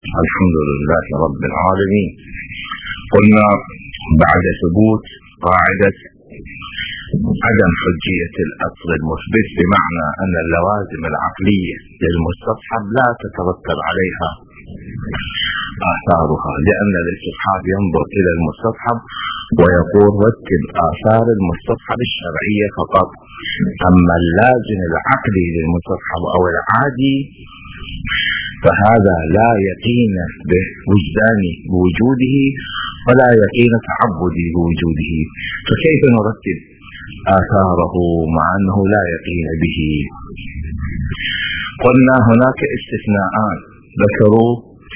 الحمد لله رب العالمين. قلنا بعد ثبوت قاعدة عدم حجية الأصل المثبت، بمعنى أن اللوازم العقلية للمستصحب لا تترتب عليها آثارها، لأن الاستصحاب ينظر إلى المستصحب ويقول رتب آثار المستصحب الشرعية فقط، أما اللازم العقلي للمستصحب أو العادي فهذا لا يقين بوجداني بوجوده ولا يقين تعبدي بوجوده، فكيف نرتب آثاره مع أنه لا يقين به؟ قلنا هناك استثناءان ذكروا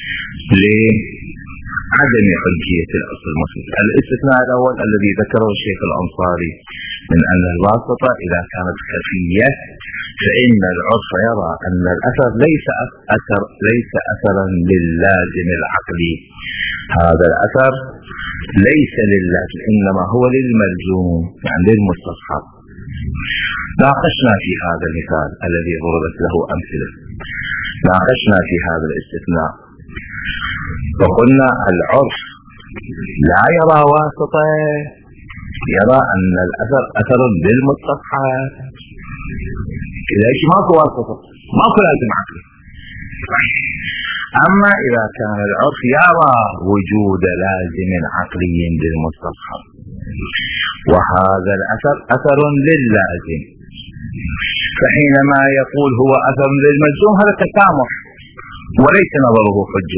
لعدم حجية الأصل المثبت. الاستثناء الأول الذي ذكره الشيخ الأنصاري من أن الواسطة إذا كانت خفية فإن العرف يرى أن الأثر ليس أثرا للازم العقلي، هذا الأثر ليس للازم إنما هو للملزوم يعني للمستصحب. ناقشنا في هذا المثال الذي ضربت له أمثلة، ناقشنا في هذا الاستثناء وقلنا العرف لا يرى واسطة، يرى أن الأثر أثر للمستصحب، ليش ماكو واسطة ماكو لازم عقلي. أما إذا كان العرف يرى وجود لازم عقلي للمستصحب وهذا الأثر أثر لللازم، فحينما يقول هو أثر للملزوم هذا تسامح وليس نظره حجة.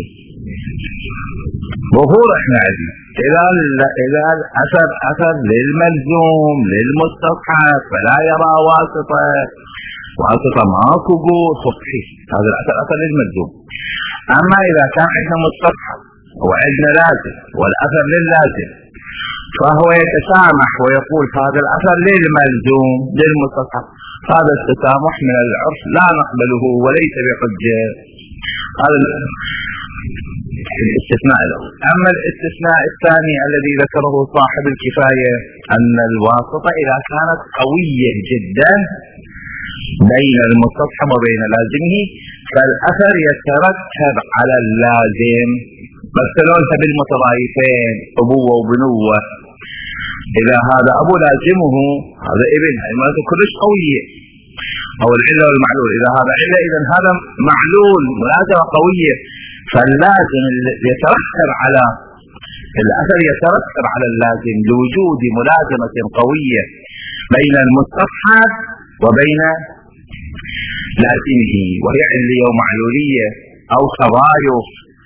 ظهور احنا عزيز إذا الأثر أثر للملزوم للمستصحب فلا يرى واسطة ماكو صحيح، هذا الأثر أثر للملزوم. أما إذا كان عندنا مستصحب وعندنا لازم والأثر لللازم فهو يتسامح ويقول هذا الأثر للملزوم للمستصحب، هذا التسامح من العرف لا نقبله وليس بحجة. هذا الاستثناء الأول. أما الاستثناء الثاني الذي ذكره صاحب الكفاية أن الواسطة إذا كانت قوية جدا بين المستصحب وبين لازمه فالأثر يترتب على اللازم، مثلونها بالمتضايفين أبوة وبنوة، إذا هذا أبو لازمه هذا ابن، هذه مالته كلش قوية، أو العلة والمعلول، إذا هذا علة إذا هذا معلول، ملازمة قوية، فاللازم يترتب على الأثر يترتب على اللازم لوجود ملازمة قوية بين المستصحب وبين لازمه، وهي علية ومعلولية أو تضايف.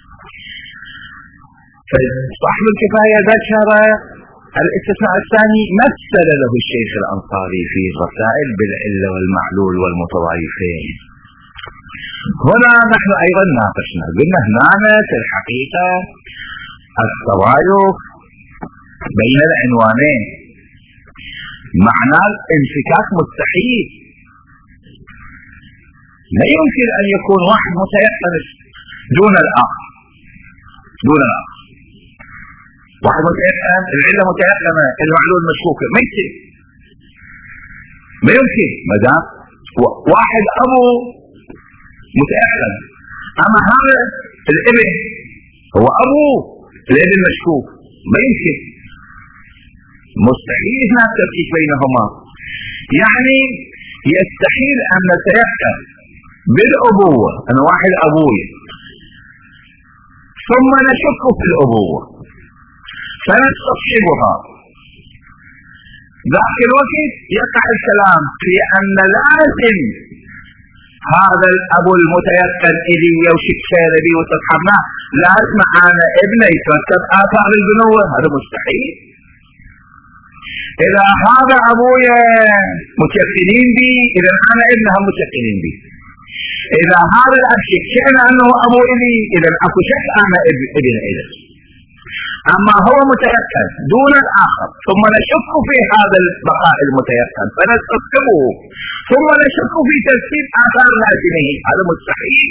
فصاحب الكفاية ذكر الاستثناء الثاني مثل له الشيخ الأنصاري في الرسائل بالعلة والمعلول والمتضايفين. هنا نحن أيضا ناقشنا قلنا هنا في الحقيقة التضايف بين العنوانين معناه الانفكاك مستحيل، لا يمكن أن يكون واحد متيقن دون الآخر، واحد متيقن العلة متيقنة المعلول مشكوكة، ما يمكن ما دام واحد أبو متيقن، أما هذا الابن هو أبو الابن مشكوك، ما يمكن، مستحيل هناك تفكيك بينهما. يعني يستحيل أن نتيقن بالأبوة أن واحد أبوي ثم نشك في الأبوة فنستصحبها، ذاك الوقت يقع الكلام في أن لازم هذا الأبو المتيقن إلي وشك خير بي وتسحبناه لازم أنا ابني يترتب آثار البنوة، هذا مستحيل. إذا هذا أبوي متيقنين بي إذا أنا ابنها متيقنين بي، إذا هذا الأب شكنا أنه أبو إلي إذا أكو شك أنا ابن إلي، أما هو متيقن دون الآخر ثم نشك في هذا البقاء المتيقن فنستصحبه ثم نشك في تسبيب آثار لازمه، هذا مستحيل.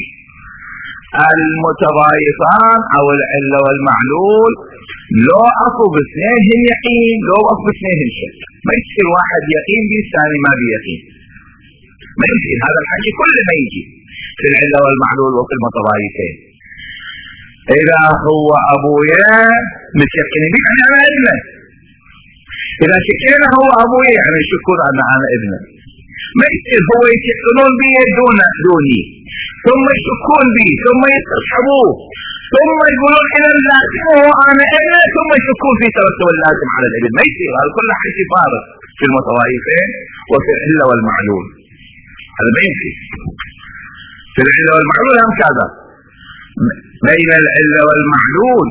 المتضايفان أو العلة والمعلول لو أكو باثنين يقين لو أكو باثنين شك، ما يصير واحد يقين به الثاني ما بيقين، ما يمكن، هذا الحكي كله ما يجي في العلة والمعلول وفي المتضايفين. إذا هو أبويا متيقن بي يعني أنا ابنه، إذا شكينا هو أبويا يعني يشكون أنا ابنه. ما يصير هو يتيقنون بي دوني، ثم يشكون بي، ثم يستصحبوه، ثم يقولون إلى اللازم هو أنا ابنه، ثم يشكون في ترتب اللازم على الابن. ما يصير، هذا كله حكي فارغ في المتوارثين وفي العلة والمعلول. هذا ما يمشي. في العلة والمعلول هم كذا، بين العلة والمعلول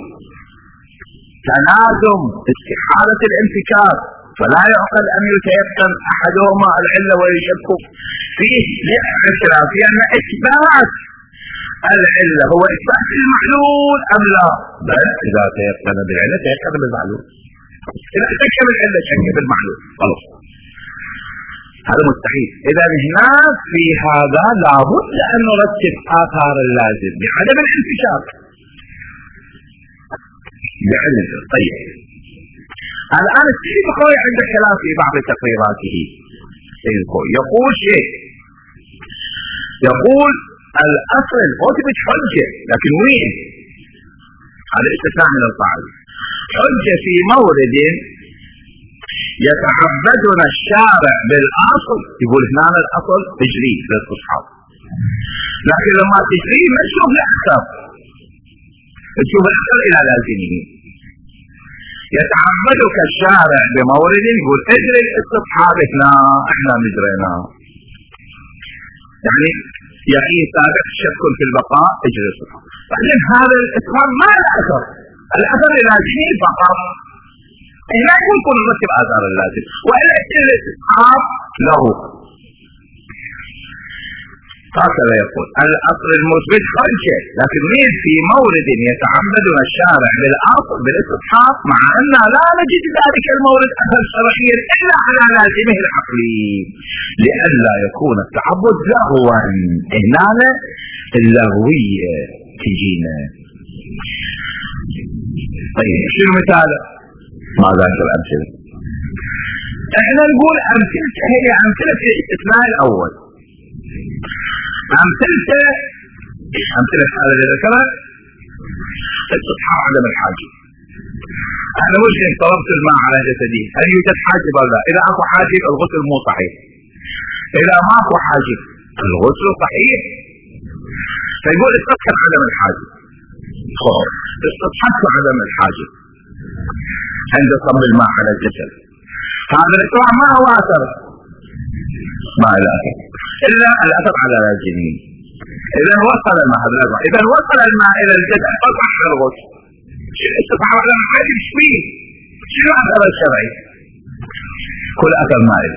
تنازم استحالة الانفكاك، فلا يعقل أن يتيقن أحدهما العلة ويشك فيه لأن إثبات العلة هو إثبات المعلول أم لا؟ بل إذا تيقن بالعلة تيقن بالمعلول، إذا شك بالعلة شك بالمعلول، خلاص هذا مستحيل. إذا هنا في هذا لابد أن نرتب آثار اللازم بعدم الانفكاك. طيب الآن السيد الخوي عند خلاف في بعض تقريراته. السيد الخوي يقول شيء، يقول الأصل أثبت حجة، لكن وين؟ هذا استثناء من القاعدة. حجة في مورد يتعبدنا الشارع بالأصل، يقول هنا الأصل تجري للاستصحاب، لكن لما تجري ما تشوف الأكثر، تشوف الأكثر إلى لازمه. يتعبدك الشارع بمورد يقول اجري الاستصحاب، هنا احنا مجرينا، يعني ثابت شك في البقاء اجري الاستصحاب. بعدين هذا الاستصحاب ما له اثر، الاثر لازمه فقط. هنا يكون نرتب آثار اللازم، وإلا الاستصحاب له. هكذا يقول الأصل المثبت حجة، لكن مين في مورد يتعبدنا الشارع بالأصل بالاستصحاب، مع أن لا نجد ذلك المورد أثر شرعيا إلا على لازمه العقلي، لئلا يكون التعبد لغوا. هنا اللغوية تجينا. طيب شنو مثال؟ ما ذاك الأمثلة؟ احنا نقول أمثلة هي أمثلة الاستثناء الأول. أمثلة هذا اللي ذكرها استصحاب عدم الحاجة. أنا مجرم طلبت الماء على جسدي، هل يوجد حاجب ولا لا؟ إذا أكو حاجب الغسل مو صحيح، إذا ما أكو حاجب الغسل صحيح. فيقول استصحب عدم الحاجة. استصحبت عدم الحاجة عند صب الماء على الجسد، هذا الإسراع ما هو أثر، ما له أثر إلا الأثر على لازمه. إذا وصل الماء إلى الجسد فصح الغسل. استصحب عدم الحاجة شويه، شنو أثر الشرعي؟ كل أثر مائل،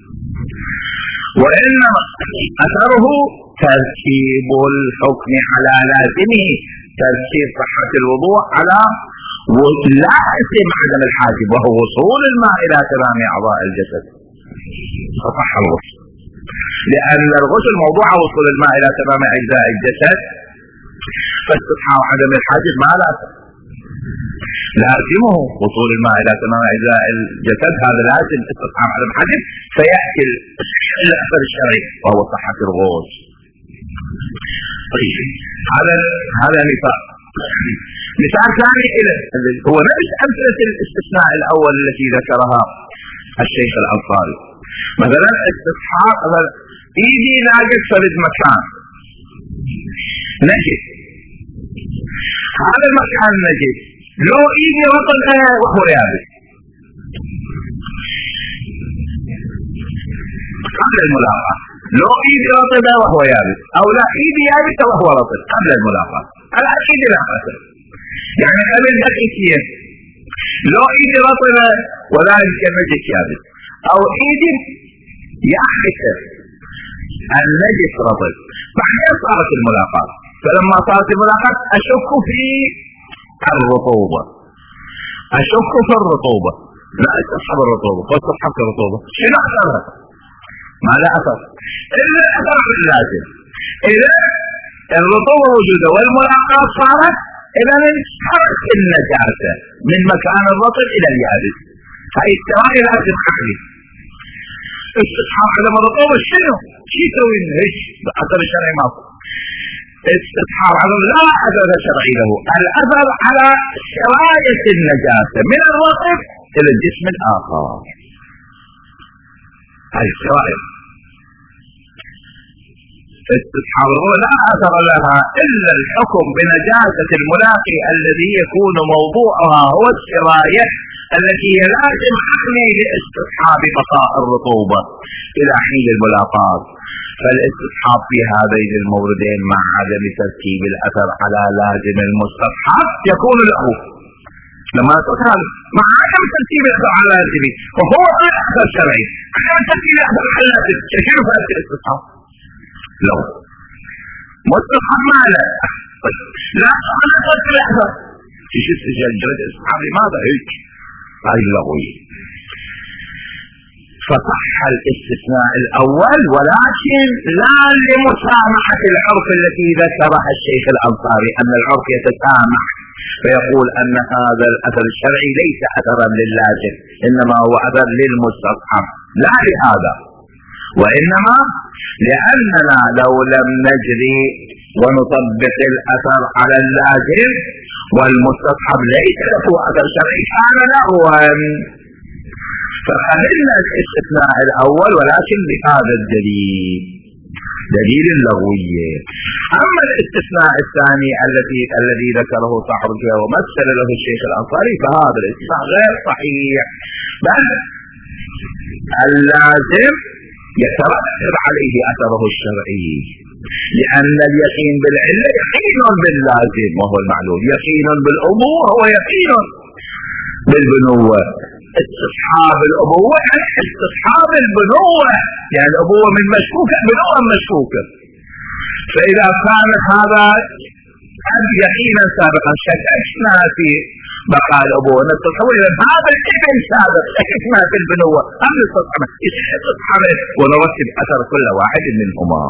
وإنما أثره تركيب الحكم على لازمه، تركيب صحة الوضوء على لازم عدم الحاجب، وهو وصول الماء إلى تمام أعضاء الجسد فصح الغسل. لأن الغسل موضوع وصول الماء إلى تمام أجزاء الجسد، فاستصحاب عدم الحاجب ما لازمه وصول الماء إلى تمام أجزاء الجسد، هذا لازم استصحاب عدم الحاجب، فيأتي الأثر الشرعي وهو صحة الغسل. طيب هذا مثال ثاني هو نفس أمثلة الاستثناء الأول التي ذكرها الشيخ الأنصاري. مثلا استصحاب إيدي ناقص فرد مكان نجد، هذا المكان نجد لو إيدي رطبة وهو يابس قبل الملاقاة، لو إيدي رطبة وهو يابس، أو لا إيدي يابسة وهو رطب قبل الملاقاة، الآن إيدي لا أثر، يعني قبل دقيقتين لو إيدي رطبة وذلك النجس يابس، أو إيدي يحكر النجس رطب، بعدين صارت الملاقاة، فلما صارت الملاقاة أشك في الرطوبة، لا استصحب الرطوبة فاستصحبت الرطوبة، شنو أثرها؟ ما لا أثر إلا الأثر اللازم. إذا الرطوبة موجودة والملاقاة صارت، إذا انحرقت النجاسة من مكان الرطب إلى اليابس، هاي التوالي لازم عقلي. استصحاب عدم الرطوبة شنو؟ شي يسوي هيك بأثر الشرعي ماكو. استصحاب عظم لا أثر شرعي له، الأثر على سراية النجاسة من الرطب إلى الجسم الآخر، هذه السرائر. استصحاب لا أثر لها إلا الحكم بنجاسة الملاقي الذي يكون موضوعها هو السراية التي هي لازم حمي لاستصحاب بقاء الرطوبة إلى حين الملاقاة. فالاستصحاب في هذين الموردين مع عدم ترتيب الأثر على لازم المستصحب يكون له، لما تقول مع عدم ترتيب الأثر على لازمه وهو الأثر الشرعي، عدم ترتيب الأثر على لازم كيف يؤثر الاستصحاب؟ لو مستصحب ما لا أنا ترك الأثر في شو استجال جرد الاستصحاب لماذا هيك؟ هذه اللغوية. فصح الاستثناء الأول ولكن لا لمسامحة العرف التي ذكرها الشيخ الأنصاري، أن العرف يتسامح فيقول أن هذا الأثر الشرعي ليس أثرا للازم إنما هو أثر للمستصحب، لا لهذا، وإنما لأننا لو لم نجري ونطبق الأثر على اللازم والمستصحب ليس له أثر شرعي كان لغوا، فقبلنا الاستثناء الأول ولكن بهذا الدليل، دليل اللغوية. أما الاستثناء الثاني الذي ذكره صاحب الجواب ومثل له الشيخ الأنصاري فهذا الاستثناء غير صحيح، بل اللازم يترتب عليه أثره الشرعي، لأن اليقين بالعلة يقين باللازم وهو المعلوم، يقين بالأبوة هو يقين بالبنوة. استصحاب الأبوة يعني استصحاب البنوة، يعني الأبوة من مشكوكة بنوة مشكوكة، فإذا كان هذا يقينا سابقا شككنا في بقاء الأبوة نستصحبه، إذا هذا الابن سابق شككنا في البنوة أم نستصحبه استصحبه ونرتب أثر كل واحد منهما.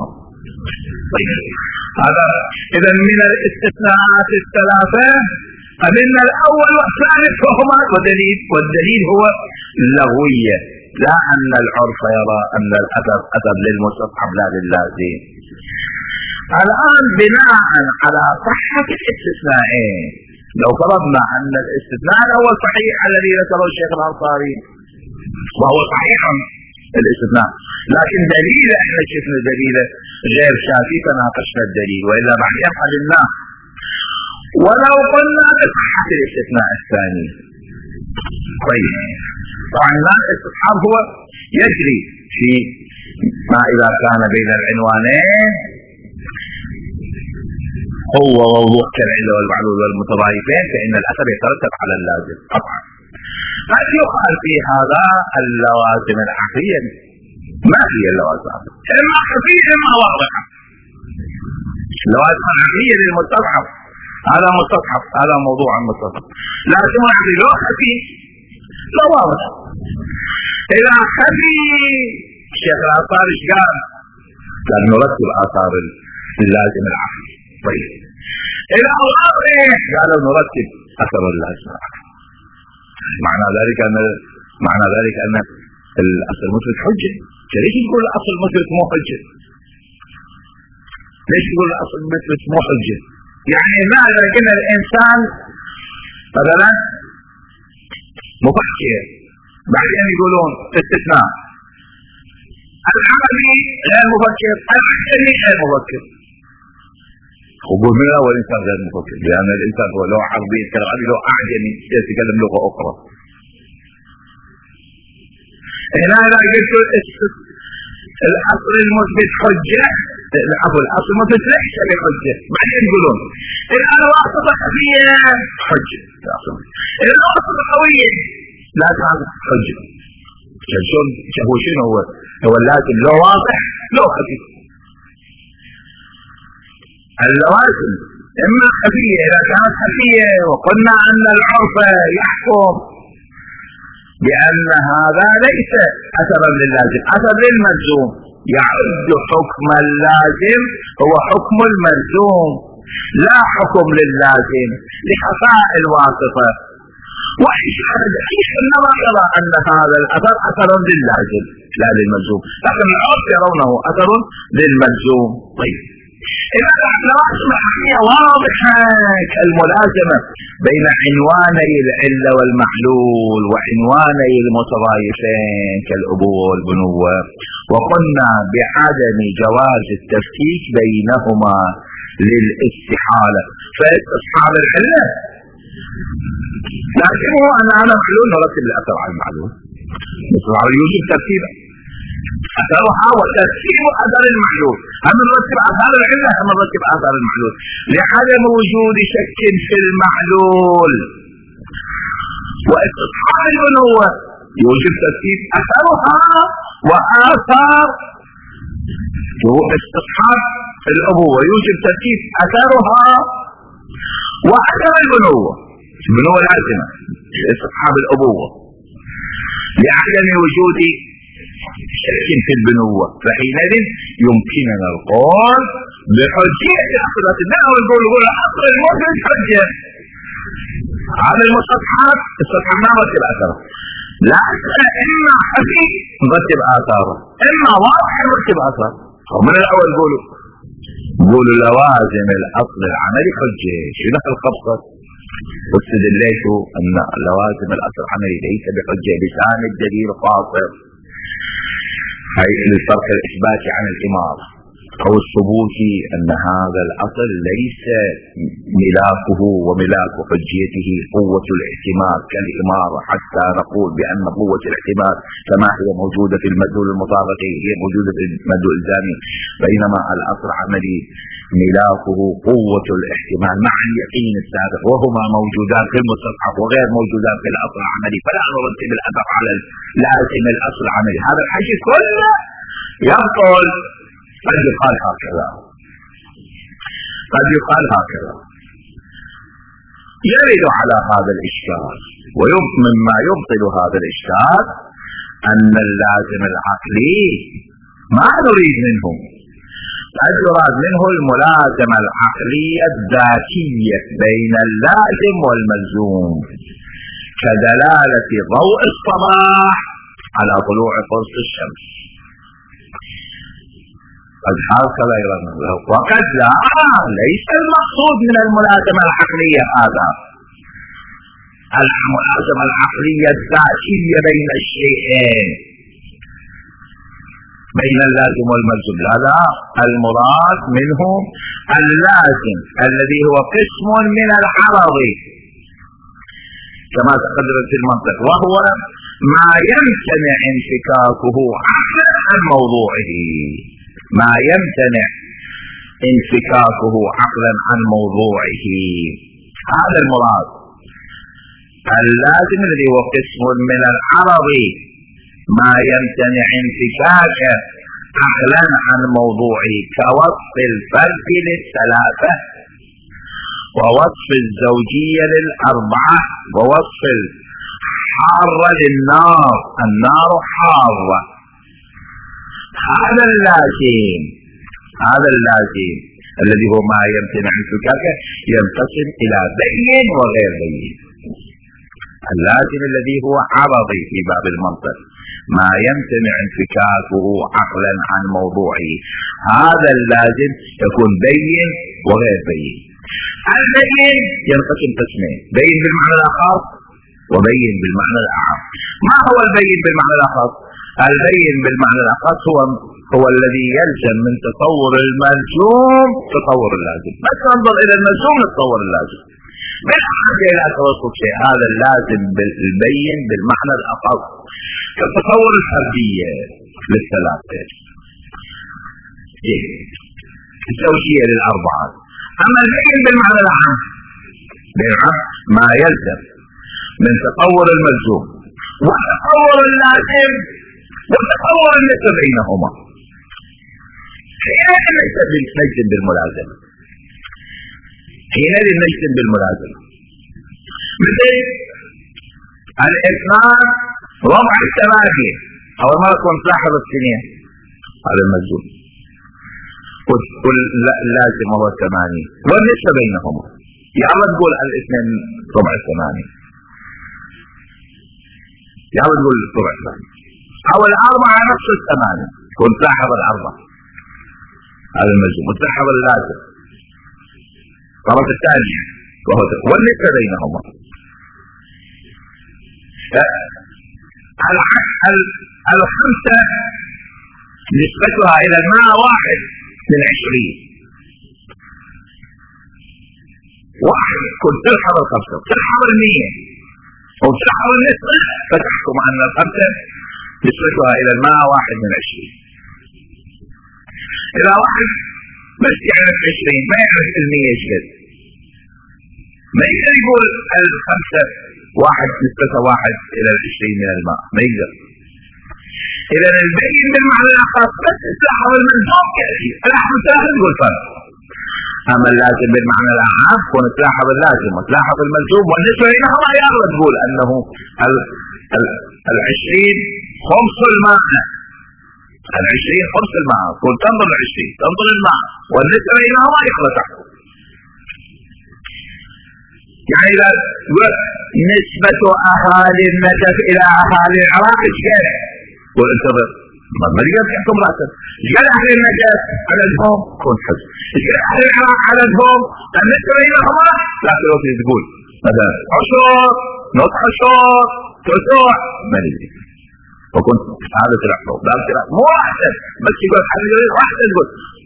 هذا إذا من الاستثناءات الثلاثة قبلنا الأول والثالث وهما والدليل هو اللغوية، لا أن العرف يرى أن الأثر أثر للمستصحب لا للازم. الآن بناء على صحة الاستثناءين لو فرضنا أن الاستثناء الأول صحيح الذي ذكره الشيخ الأنصاري وهو صحيح الاستثناء، لكن دليله احنا شفنا دليله غير شافي فناقشنا الدليل وإلا بعدين قلناه. ولو قلنا بصحة الاستثناء الثاني طيب طبعا الاستصحاب هو يجري في ما إذا كان بين العنوانين هو وضوح كالعلة والمعلول والمتضايفين فإن الأثر يترتب على اللازم طبعا. قد يقال في هذا اللوازم العقلية، ما هي اللوازم العقلية؟ إما خفية إما واضحة. اللوازم العقلية للمستصحب هذا مستصحب، هذا موضوع المستصحب، لازم العقلي لو خفي لا واضح. إذا خفي الشيخ الأنصاري ايش قال؟ قال نرتب آثار اللازم العقلي. طيب إذا واضح قالوا نرتب أثر اللازم العقلي. معنى ذلك أن الأصل المثبت حجة. ليش تقول الأصل المثبت مو حجة؟ ليش تقول الأصل المثبت مو حجة؟ يعني ماذا قلنا الإنسان مثلا مفكر بعدين يقولون استثناء العملي غير مفكر العقلي غير مفكر. وقول من الأول الإنسان غير مفكر لأن الإنسان هو لو عربي يتكلم عربي لو أعجمي يتكلم لغة أخرى. هنا إذا قلت الأصل المثبت حجة الأصل المثبت ليس بحجة بعدين يقولون إذا الواسطة خفية حجة إذا الواسطة قوية لا تعرف حجة. شنو هو اللازم لو واضح لو خفي. اللوازم إما خفية إذا كانت خفية وقلنا أن العرف يحكم بأن هذا ليس أثرا للازم أثر للملزوم، يعد حكم اللازم هو حكم الملزوم لا حكم للازم لخفاء الواسطة. إنما يرى أن هذا الأثر أثر للازم لا للملزوم، لكن العرف يرونه أثر للملزوم. طيب إذا اللوازم الحقيقية واضحة كالملازمة بين عنواني العلة والمحلول وعنواني المتضايفين كالأبوة والبنوة، وقلنا بعدم جواز التفكيك بينهما للاستحالة، فاستصحاب العلة لكنه أن هذا محلول نرتب الأثر على المعلول، يوجد ترتيبا أثرها وترتيب أثر المحلول، هم نرتب آثار العلة هم نرتب آثار المحلول لعدم وجود شك في المحلول. واستصحاب البنوة يوجب ترتيب أثرها وآثار، استصحاب الأبوة يوجب ترتيب أثرها وأثر البنوة، البنوة لازمة استصحاب الأبوة لعدم وجود شك في البنوة، فحينئذ يمكننا القول بحجية أصلات النهر ونقول أصل الموجود حجة. هذا المستصحب استصحبنا نرتب آثاره، لكن إما خفي نرتب آثاره إما واضح نرتب آثاره. ومن الأول قولوا لوازم الأصل العملي حجة، شو دخل خبصة؟ واستدليت أن لوازم الأصل العملي ليس بحجة لسان الدليل قاصر، هي الفرق الإثباتي عن الإمارة أو الثبوتي، أن هذا الأصل ليس ملاكه وملاك حجيته قوة الاحتمال كالإمارة، حتى نقول بأن قوة الاحتمال كما هي موجودة في المدلول المطابقي هي موجودة في المدلول الزامي، بينما الأصل العملي ملاكه قوة الاحتمال مع اليقين السابق، وهما موجودان في المستصحب وغير موجودان في الأصل العملي، فلا نرتب الأثر على لازم الأصل العملي. هذا الحكي كله يبطل. قد يقال هكذا، قد يقال هكذا يرد على هذا الإشكال، ومما يبطل هذا الإشكال أن اللازم العقلي ما نريد منه، قد يراد منه الملازمة العقلية الذاتية بين اللازم والملزوم كدلالة ضوء الصباح على طلوع قرص الشمس، قد هكذا يراد له. وقد لا، ليس المقصود من الملازمة العقلية هذا، الملازمة العقلية الذاتية بين الشيئين بين اللازم والملزوم، هذا المراد منه اللازم الذي هو قسم من العرض كما تقدر في المنطق، وهو ما يمتنع انفكاكه عقلا عن موضوعه، ما يمتنع انفكاكه عقلا عن موضوعه، هذا المراد. اللازم الذي هو قسم من العرض ما يمتنع انفكاكه عقلا عن موضوعه كوصف الفرد للثلاثة ووصف الزوجية للأربعة ووصف الحارة للنار، النار حارة. هذا اللازم الذي هو ما يمتنع انفكاكه ينقسم إلى بين وغير بين. اللازم الذي هو عرضي في باب المنطق ما يمتنع انفكاكه عقلا عن موضوعه، هذا اللازم يكون بين وغير بين. البين ينقسم قسمين، بين بالمعنى الأخص وبين بالمعنى الأعم. ما هو البين بالمعنى الأخص؟ البين بالمعنى الأخص هو الذي يلزم من تصور الملزوم تصور اللازم، بس ننظر إلى الملزوم نتصور اللازم بالحاجة إلى توصف شيء. هذا اللازم البين بالمعنى الأخص كتصور الفردية للثلاثة، الزوجية للأربعة. أما البين بالمعنى العام ما يلزم من تصور الملزوم وتصور اللازم وتصور النسبة بينهما، حينئذ نجزم بالملازمة، حينئذ نجزم بالملازمة. مثل الاثنان ربع الثمانية، أول ما يكون صاحب السنين هذا الملزوم، واللازم هو الثمانية والنسبة بينهما، يلا تقول الاثنين ربع الثمانية، يلا تقول ربع الثمانية، أو الأربعة نفس الثمانية كن صاحب الأربعة. هذا الملزوم، وتلحظ اللازم الطرف الثاني وهو والنسبة بينهما. الخمسة نسبتها إلى الماء 1/20. كنت تلحظ الخمسة وتلحظ 100 أو تلحظ النسبة، فتحكم أن الخمسة نسبتها إلى الماء 1/20. إذا واحد بس يعرف 20 ما يعرف 100 ايش قد، ما يقدر يقول الخمسة نسبتها 1/20 من الماء، ما يقدر. إذا البين بالمعنى الأخص بس تلاحظ الملزوم يأتي، تلاحظ الثالث تقول فرق. أما اللازم بالمعنى الأعم كون تلاحظ اللازم وتلاحظ الملزوم والنسبة بينهما يلا تقول أنه 20 خمس الماء، 20 خمس الماء، كون تنظر 20 تنظر الماء والنسبة بينهما يخلص. يعني إذا نسبة أهالي النجف إلى أهالي العراق إيش قال؟ قول انتظر ما تقدر تحكم رأسك. إيش قال أهل النجف عددهم؟ كون حزب. إيش قال أهل العراق عددهم؟ النسبة بينهما لا تقول مثلا 10 نص 10 9 ما ندري. وكنت هذا تلحظه مو أحسن بس يقول أحسن تقول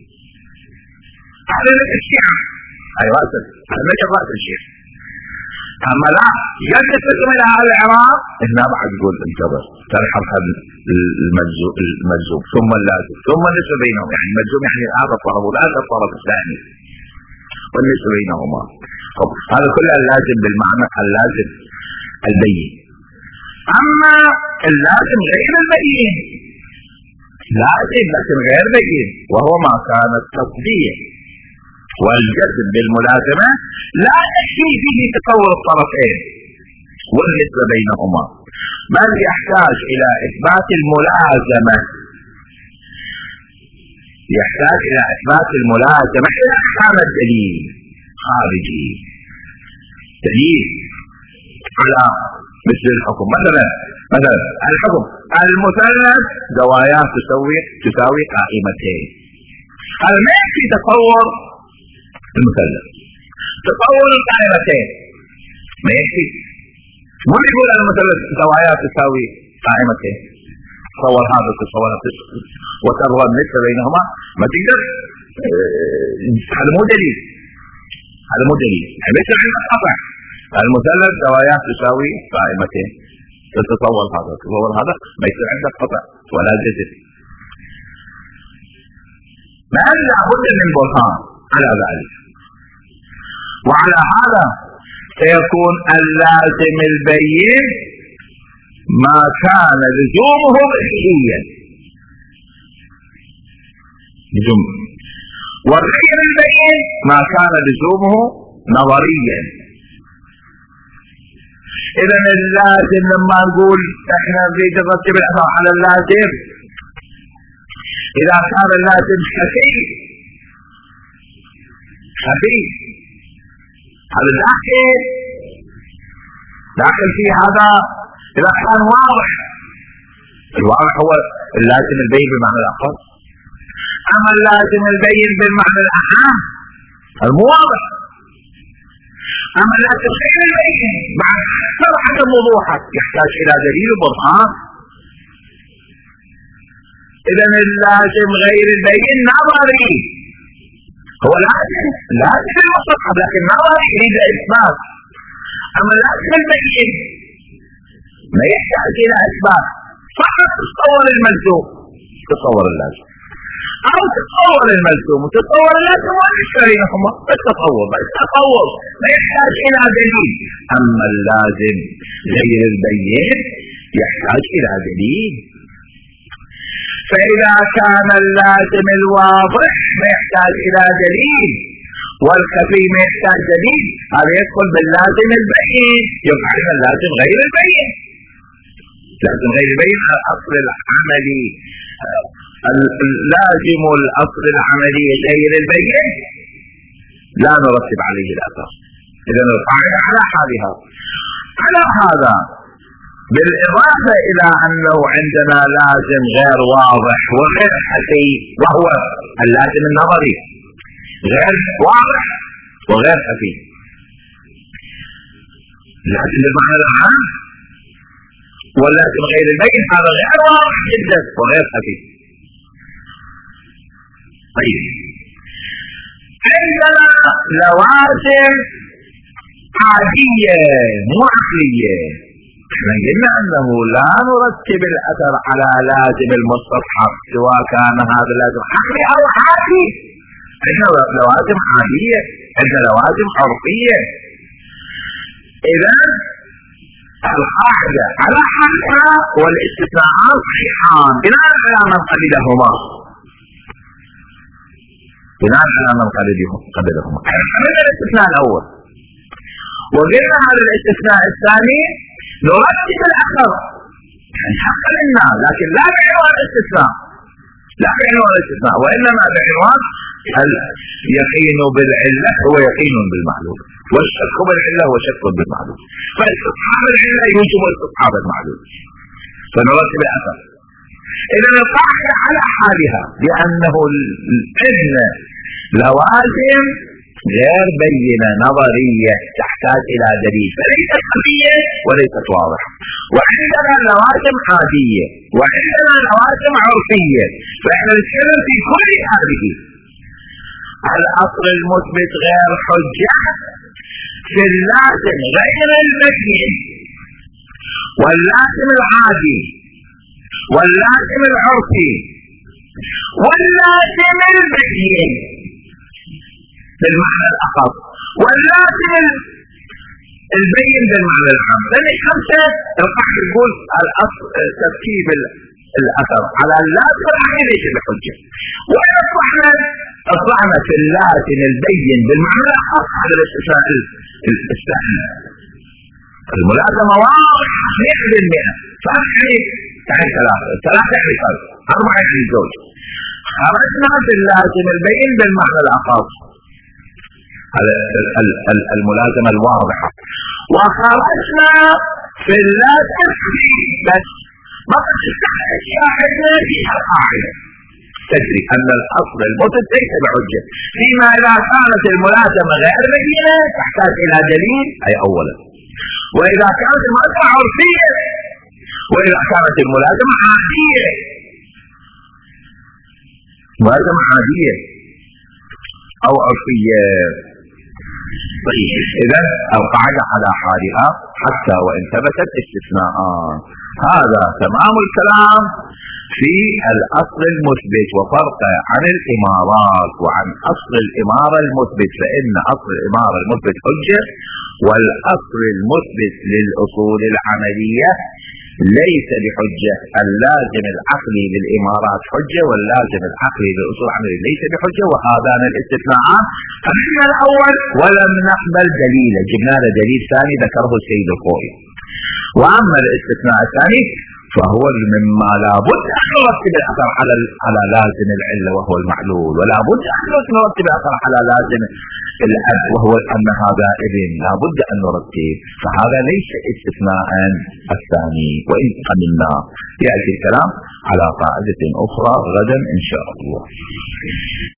أهل الشيعة أي رأسك أهل النجف رأس الشيعة. أما لا يجب تسمى إلى أهل العراق إنها بعد تقول انتظر تلحظ المجزوم ثم اللازم ثم النسبة بينهم. يعني المجزوم يعني هذا الطرف وهذا الطرف الثاني والنسبة بينهما. هذا كله اللازم بالمعنى اللازم البين. أما اللازم غير البين لازم غير بين وهو ما كان التطبيق والجزم بالملازمة لا يكفي به تصور الطرفين والنسبة بينهما، بل يحتاج إلى إثبات الملازمة، يحتاج إلى إثبات الملازمة إلى أحكام الدليل خارجي، دليل على مثل الحكم. مثلا الحكم المثلث زواياه تساوي قائمتين. هذا ما يكفي تصور المثلث، تصور القائمتين ما يكفي. مو يقول المثلث زواياه تساوي قائمتين، تصور هذا تصور هذا وترى النسبة بينهما ما تقدر. هذا مو دليل، هذا مو دليل. ليس عندك قطع المثلث زواياه تساوي قائمتين، تتصور هذا تصور هذا ما يصير عندك قطع ولا جزم. ما لابد من برهان على ذلك. وعلى هذا سيكون اللازم البين ما كان لزومه حسيا والغير البين ما كان لزومه نظريا. إذا اللازم لما نقول احنا نريد نرتب الأثر على اللازم، إذا كان اللازم خفي هذا داخل في هذا. إذا كان واضح، الواضح هو اللازم البين بالمعنى الأخص. أما اللازم البين بالمعنى الأعم المواضح. أما اللازم غير البين بعد أكثر عدم وضوحه يحتاج إلى دليل وبرهان. إذا اللازم غير البين نظري، هو لازم المصطلح لكن نظري يريد إثبات. أما اللازم البين ما يحتاج إلى إثبات، فقط تصور الملزوم تصور اللازم أو تتصور الملزوم وتتصور اللازم والنسبة بينهما التصور ما يحتاج إلى دليل. أما اللازم غير البين يحتاج إلى دليل. فإذا كان اللازم الواضح ما يحتاج إلى دليل والخفي ما يحتاج دليل، هذا يدخل باللازم البين. يبقى اللازم غير البين، لازم غير البين الأصل العملي، اللازم الأصل العملي غير البين لا نرتب عليه الأثر. إذا القاعدة على حالها. على هذا بالإضافة إلى أنه عندنا لازم غير واضح وغير حسي، وهو اللازم النظري، غير واضح وغير حسي. لازم بالمعنى العام واللازم غير البين هذا غير واضح جدا وغير حسي. طيب عندنا لوازم عادية مو عقلية. احنا قلنا انه لا نرتب الاثر على لازم المستصحب سواء كان هذا لازم عقلي او عادي. عندنا لوازم عادية، عندنا لوازم عرفية. اذا القاعدة على حالها والاستثناءات صحيحان بناء على من قبلهما، بناء على من قبلهما. عملنا الاستثناء الاول وقلنا هذا الاستثناء الثاني نرتب الاثر يعني حقا لنا، لكن لا بعنوان الاستثناء، لا بعنوان الاستثناء، وانما بعنوان اليقين بالعله هو يقين بالمعلوم، والشك بالعله هو شك بالمعلوم، فاستصحاب العله يوجب استصحاب المعلوم، فنرتب الاثر. اذا القاعده على حالها لانه عندنا لوازم غير بينة نظرية تحتاج إلى دليل، فليست خفية وليست واضحة. وعندنا لوازم عادية وعندنا لوازم عرفية، فإحنا نتكلم في كل هذه. الأصل المثبت غير حجة في اللازم غير البين واللازم العادي واللازم العرفي واللازم البين بالمعنى الأخص واللازم البين بالمعنى العام. لأن خمسة القاعدة تقول الأصل ترتيب الأثر على اللازم العقلي ليس بحجة، وإن أصبحنا في اللازم البين بالمعنى الأخص على الاستثناء الثاني الملازمة واضحة 100%. فأخي يعني ثلاثة يعني فرق، أربعة يعني زوج. خرجنا في اللازم البين بالمعنى الأخص الملازمة الواضحة، وخرجنا في اللازم بس بقت الشاهدنا فيها قاعدة تدري أن الأصل المثبت ليس بحجة فيما إذا كانت الملازمة غير بينة تحتاج إلى دليل، أي أولا، وإذا كانت الملازمة عرفية، وإذا كانت الملازمة عادية، ملازمة عادية أو عرفية. طيب إذا القاعدة على حالها حتى وإن ثبتت استثناءات. هذا تمام الكلام في الأصل المثبت وفرقه عن الإمارات وعن أصل الإمارة المثبت، فإن أصل الإمارة المثبت حجة والأصل المثبت للأصول العملية ليس بحجة. اللازم العقلي للإمارات حجة واللازم العقلي للأصول العملية ليس بحجة، وهذان الاستثناءات قبلنا الأول ولم نقبل دليلا، جبنا له دليل ثاني ذكره السيد الخوئي. وأما الاستثناء الثاني فهو مما لا بد أن نرتب الأثر على لازم العلة وهو المعلول، ولا بد أن نرتب الأثر على لازم الأب وهو أن هذا ابن، لا بد أن نرتب، فهذا ليس استثناء الثاني. وإن قلنا يأتي الكلام على قاعدة أخرى غدا إن شاء الله.